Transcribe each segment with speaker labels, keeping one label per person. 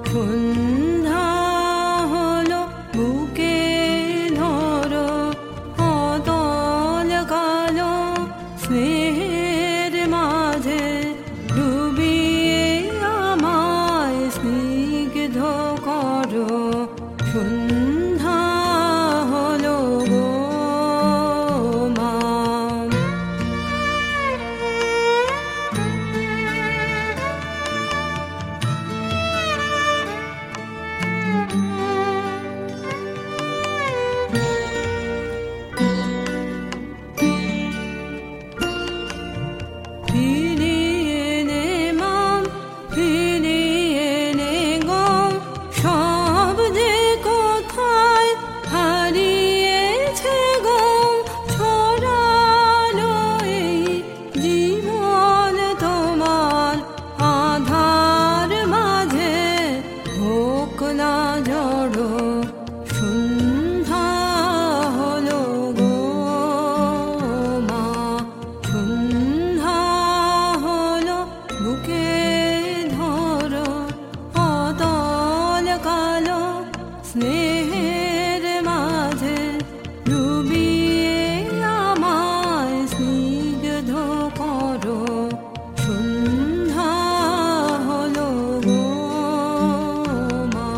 Speaker 1: সন্ধ্যা হলো বুকে ধরো অতল কালো স্নেহের মাঝে ডুবিয়ে আমায় স্নিগ্ধ করো সন্ধ্যা হলো গো মা। ফিরিয়ে নে মাম, ফিরিয়ে নে গো, সব যে কোথায় হারিয়েছে গো। ছড়ালো এই জীবন তোমার আধার মাঝে, হোক না জড়ো সন্ধ্যা হলো গো মা। সন্ধ্যা হলো বুকে ধরো অতল কালো স্নেহের মাঝে ডুবিয়ে আমায় স্নিগ্ধ করো সন্ধ্যা হলো গো মা।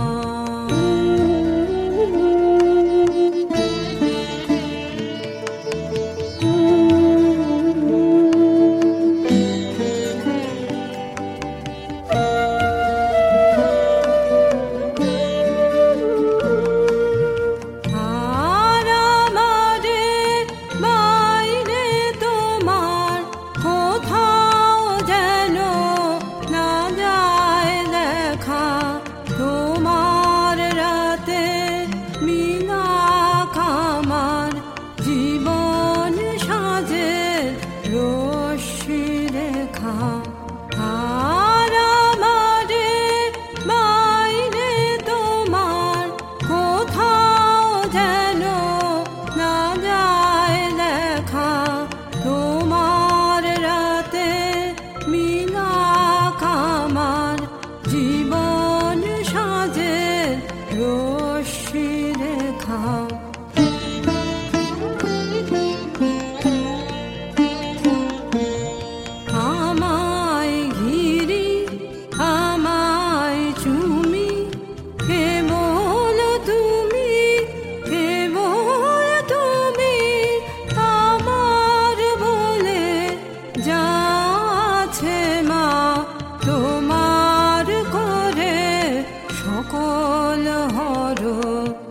Speaker 1: আর আমারে বাইরে তোমার কোথাও যেন না যায় দেখা, তোমার রাতে মিলাক আমার জীবন সাজে রশ্মি রেখা। আর আমারে বাইরে তোমার কোথাও যেন না যায় দেখা, তোমার রাতে মিলাক আমার জীবন সাজে রশ্মি রেখা। আমায় ঘিরি আমায় চুমি, কেবল তুমি, কেবল তুমি আমার বলে যা আছে মা। তোমার করে সকল হর